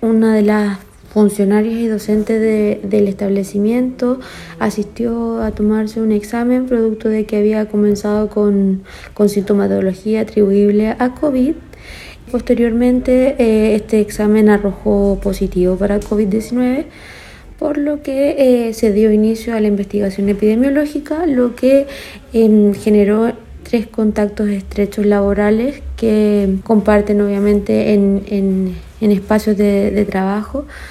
una de las funcionarias y docentes del establecimiento asistió a tomarse un examen producto de que había comenzado con sintomatología atribuible a COVID. Posteriormente, este examen arrojó positivo para COVID-19, por lo que se dio inicio a la investigación epidemiológica, lo que generó 3 contactos estrechos laborales que comparten obviamente en espacios de trabajo.